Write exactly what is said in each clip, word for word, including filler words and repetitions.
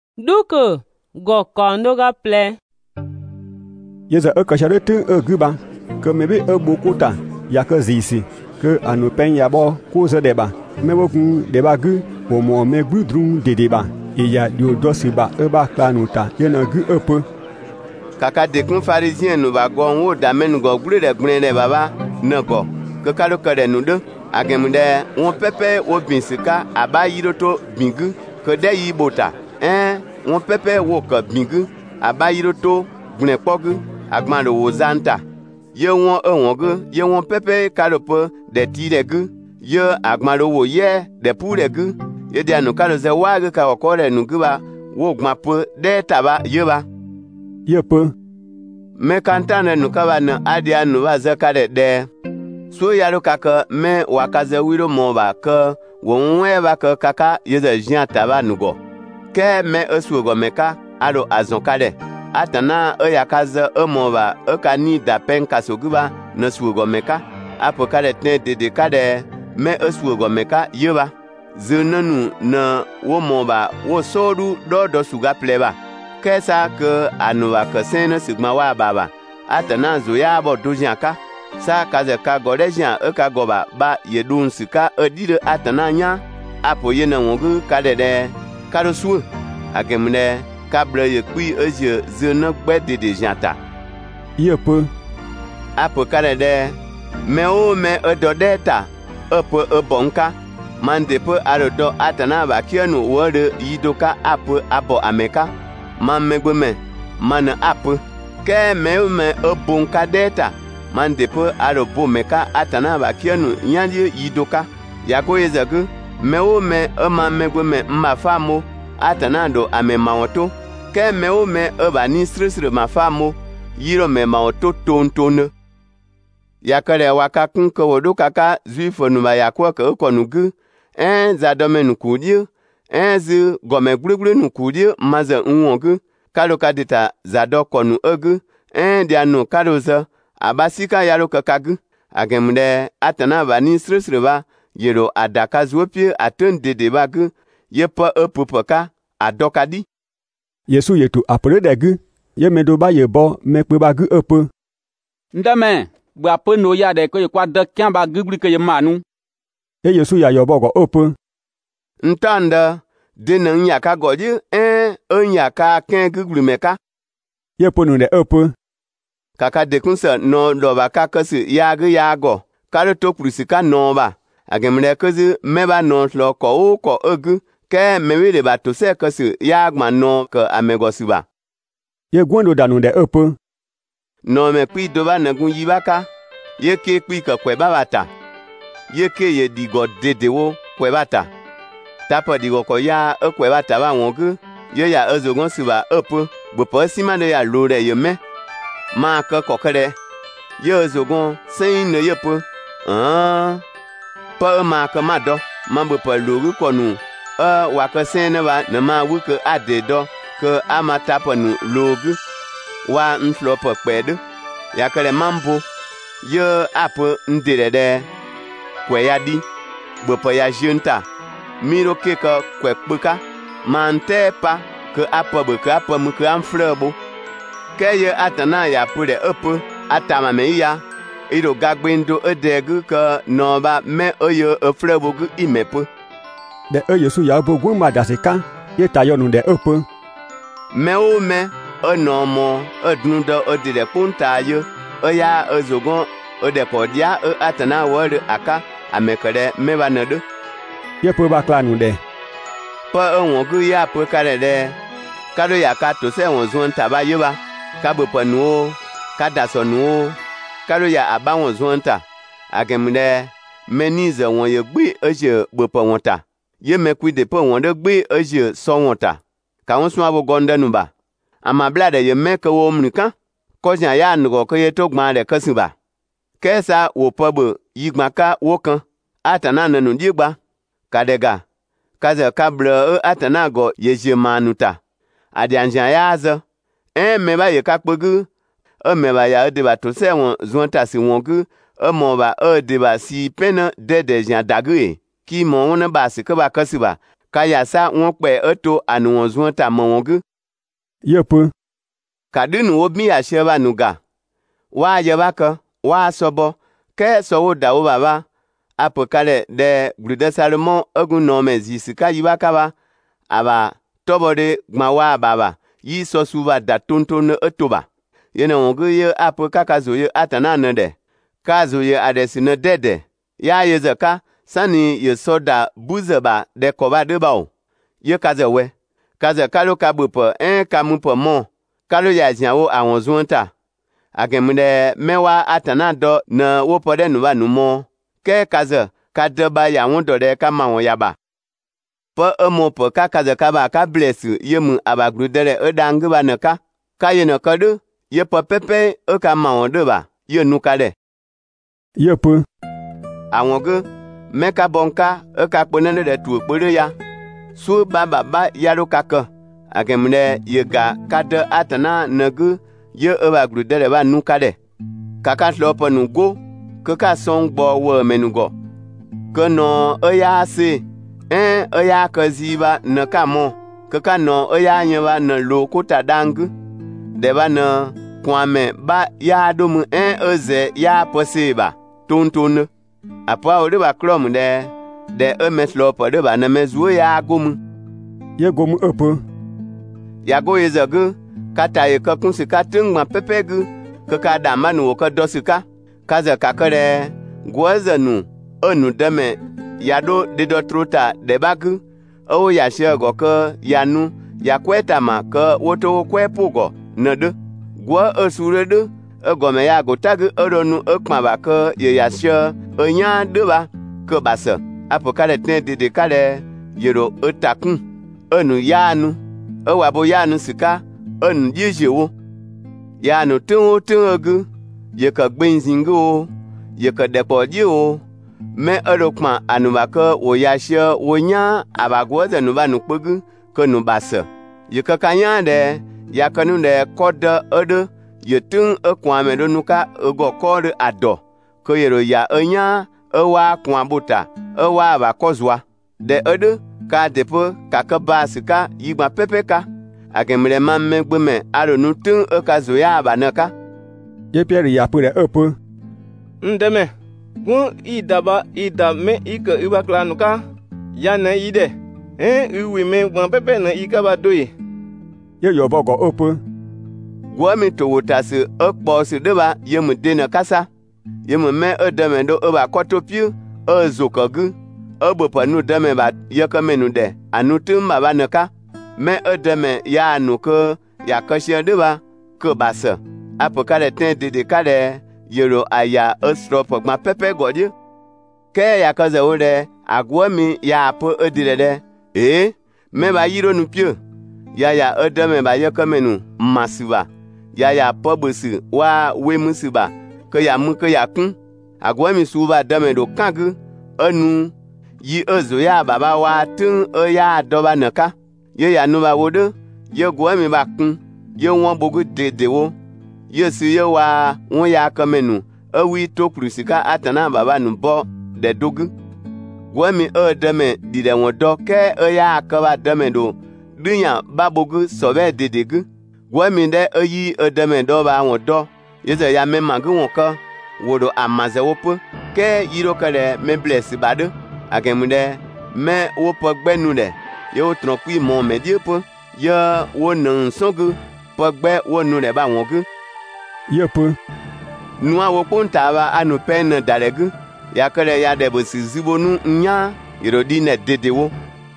duke go kondo ga ple yeza e kasha de tu e guba que mebe e bokuta ya que zisi que anu pen ya bo cause deba me wokun deba gu wo mo me gudrun de deba e ya dio dosiba e ba klanuta yena gu e peu kaka dekun pharisien nu ba go wo da menu go gure de gbin de baba na go que kalo kare nu de agemude won pepe wo bin sika aba yiroto bingu que de yi bota eh won pepe wo ko bingu aba yiroto gbin pogu agmando wo zanta ye won e won gu ye won pepe kalo po de ti de gu ye agmando wo ye de pu de gu ye de anu kalo ze wa gu ka ko re nu gu ba wo gma po de taba ye ba ye peu me kantane nu ka ba na adia nu ba ze ka de de so yaro kaka me wakaze wiro mo ba ka wo nwe ba ka kaka yeze jian taba nugo ke me esugo meka aro azon kade atana e yakaze e mo ba e kani da pen kasoguba na sugo meka apo kade te de de kade me esugo meka yeba zenanu na wo mo ba wo soru do do suga pleba kesa ke anu wa ka sene sigma wa baba atana zo ya bo dojiaka sa kaze ka godejian e ka goba ba yedun sika e dire atananya apo yena wongu kadede kado su akemne kabre ye kui eje zena gbede de janta ye peu apo kadede me o me e dodeta apo e bonka mande pe arodo atana ba kienu wore yidoka apo abo ameka mammegbe mana apo ke me o me e bonka deta mande pe arobo meka atana ba kienu nyandi yidoka yako yezagu mewo me ema megwe me mma famo atana do ame mawoto ke mewo me eba ni sresre ma famo yiro me mawoto tontone yakare waka kunko wodo kaka zuifo nu ba yakwa ka konugu en za dome nu kudi en zu gome gburugburu nu kudi maza nwogu kalo kadita za do konu ogu en dia nu kadoza abasika yaro kakagu agemde atana ba ni sresre ba yero adaka zuopie aten dede bagu yepa epupaka adokadi Yesu yetu apre degu ye medo ba yebo mekpe bagu epe ndame gba pe no ya de ko ye kwa de kyan ba gugri ke ye manu e Yesu ya yobo go epe ntanda de na nya ka goji eh nya ka ken gugri meka ye ponu de epe kaka de kunsa no do ba ka kasi yagu yago kare to prusika no ba agemre kozi meba no lo ko ko egu ke mewire ba to se kasi yagma no ke amegosiba ye gwondo danu de epe no me kwi do ba na gun yibaka ye ke kwi ka kwe babata ye ke ye digo dedewo kwe bata tapo digo ko ya e kwe bata ba wongu ye ya ezogon siba epe bo po sima de ya lore ye me ma ka kokere ye ezogon sein ne ye pe ah pa ma ka mado mambo pa logu konu a wa ka sene ba na ma wu ke adedo ke amata panu logu wa nflo pa kwedu ya kale mambo ye apo ndirede kwe ya di bo pa ya junta miro ke ka kwe kpuka mante pa ke apa bo ke apa mu ke amflebo ke ye atana ya pure epe atama me ya ido gagbendo edegu ka noba me oyo efrebogu imepe de e Yesu ya bo gwen madaseka ye tayo nu de epe me o me onomo ednudo odire puntayo oya ezogon odekodia e atana wore aka amekere mebanado ye po ba klanu de pa onwogu ya po kare de kado ya ka to se won zon tabayo ba kabo panu kadasonu karo ya abawon zonta agemde menize won ye gbe eje gbopo won ta ye mekwi de po won de gbe eje so won ta ka won sun abo gonda nu ba ama blade ye meke wo mnikan ko jan ya nugo ko ye to gban de kasin ba kesa wo pobo yigba ka wo kan atana nanu digba kadega kaza kabla atana go ye je manuta adianjan ya aza en me ba ye kakpogu e me ba ya de ba to se won zonta si won gu e mo ba e de ba si pena de de jan dague ki mo won ba si ke ba kasi ba kaya sa won pe eto anu won zuon ta mo won gu ye pe kadinu obi ase ba nuga wa ye ba ka wa sobo ke so wo da wo baba apokale de glude salomon ogun no mezi sika yiba ka ba aba tobode gma wa baba yi so suba da tonton etoba yene won gu ye apokaka zo ye atana na de ka zo ye adesi na dede ya ye zaka sani ye soda buzeba de koba de ba o ye kaze we kaze kalo kabupo en kamupo mo kalo ya jiawo awon zuonta agemde mewa atana do na wo pode nu ba nu mo ke kaze kadeba ya won do de ka ma won yaba po emo po ka kaze ka ba ka bless ye mu abagru dere edang ba na ka ka ye na kodu ye po pepe o ka ma won de ba ye nu ka de ye pe awon go meka bonka e ka ponene de tu pere ya su baba ba yaro kaka agemne ye ga kade atana nagu ye e ba gru de ba nu kade kaka slopo nu go ke ka son gbo wo menugo ke no e ya se en e ya kaziba na kamo ke ka no e ya nyewa na lo kota dangu de ba na kwame ba ya do mu en eze ya poseba tontone apa o de ba krom de de e meslopo de ba na mezuo ya gomu ye gomu epe ya go yezagu kata ye ka kun sika tungma pepegu ka ka da manu ka dosika kaza kakare gwazanu onu deme yado de do trota de bagu o ya shego ka yanu ya kweta ma ka woto kwepugo nade gwa osurede egome ya gotagu oronu ekma ba ka ye ya sha onya de ba ka basa apokale ten de de kale yero otakun onu yanu o wabo yanu sika onu yejewo yanu tun tun ogu ye ka gbenzingo ye ka depoje o me erokma anubaka wo yasha wo nya abagwo de nu ba nu pogu ko nu basa ye ka kanya de ya kanu de koda odo ye tun ekwame do nuka ego kode ado ko yero ya onya ewa kwabuta ewa ba kozwa de odo ka depo kakaba sika yigba pepeka agemre mamme gbeme aronu tun okazo ya banaka ye Pierre ya pere epe ndeme gun idaba ida me ike ibakla nuka ya na ide eh iwi me gbon pepe na ikaba doye ye yo bogo epe gwa mi to wotase ekpo se deba ye mu de na kasa ye mu me edeme do eba kotopiu ezokogu obopanu deme ba ye kamenu de anutum ba naka me edeme ya anuko ya kashia deba ko basa apokale ten de de kale yero aya ostropo gma pepe godie ke ya kaza ode agwomi ya apo edirede eh me ba yiro nu pio ya ya edeme ba ye kamenu masiba ya ya pobusi wa wemusiba ke ya mu ke ya kun agwomi suba deme do kangu anu yi ezo ya baba wa tun e ya doba naka ye ya nu ba wodo ye gwomi ba kun ye won bogu dedewo ye si ye wa won ya kamenu ewi to krusika atana baba nu bo de dogu gwomi e deme dide won do ke e ya ka ba deme do dunya ba bogu sobe dedegu gwomi de eyi e deme do ba won do ye ze ya me magu won ka wodo amaze wopo ke yiro kale me bless bade agemude me wo pogbe nu de ye wo tron kui mo me die po ye wo nan sogu pogbe wo nu de ba won gu ye pe nu awo ponta ba anu pen daregu ya kale ya de bo si zibonu nya irodi ne dedewo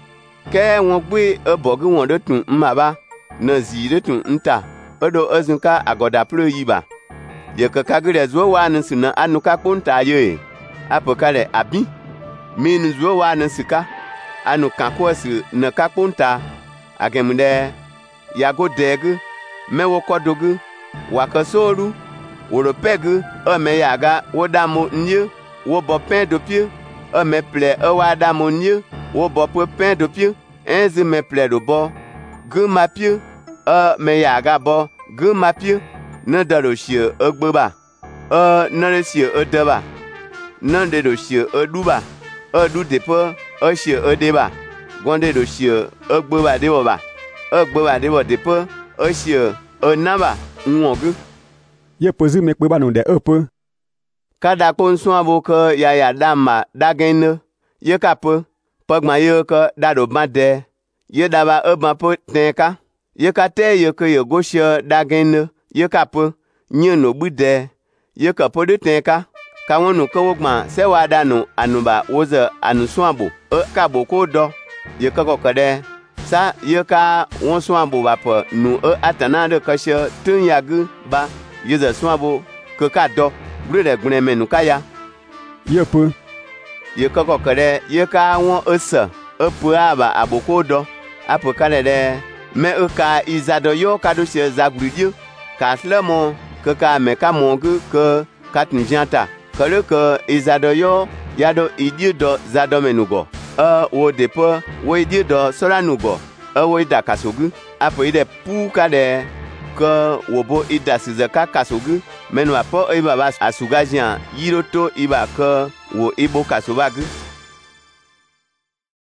ke won gbe ebogu won de tun mmaba na zi de tun nta odo azunka agoda pro yiba ye kakagire zo wa nan suna anuka ponta ye apokale abi min zo wa nan sika anu kankosi na kaponta agemude yago degu mewo kodogu wakasoru woro pegu ome yaga wodamo nye wo bo pen do pied ome ple ewa damo nye wo bo pen do pied enzi me ple do bo gu ma pied e me yaga bo gu ma pied na daro shie egba e na le shie edeba na de do shie eduba edu depo e shie edeba gonde do shie egbe ba de ba egbe ba de de pe e shie e na ba nwo gu ye pozi me pe ba no de e pe kada kon so abo ke ya ya dama dagen ye ka pe pagma ye ke da do ba de ye da ba e ba pe tenka ye ka te ye ke ye go shie dagen ye ka pe nye no bu de ye ka pe de tenka ka wonu ke wogma se wa da no anuba woze anu so abo e ka bo ko do ye ka ko kede sa ye ka won so abo ba pe nu e atana de ka shie tun ya gu ba ye ze so abo ke ka do bru de gun me nu ka ya ye pe ye ka ko kede ye ka won ese e pe aba aboko do apo ka de me e ka izado yo ka do shie zagrudio ka slemo ke ka me ka mongu ke ka tinjanta kale ke izado yo yado idi do zado menugo e wo depo wo idi do sora nugo e wo ida kasogu apo ide pu ka de ke wo bo ida size ka kasogu menu apo e baba asugajian yiroto iba ke wo ibo kasobagu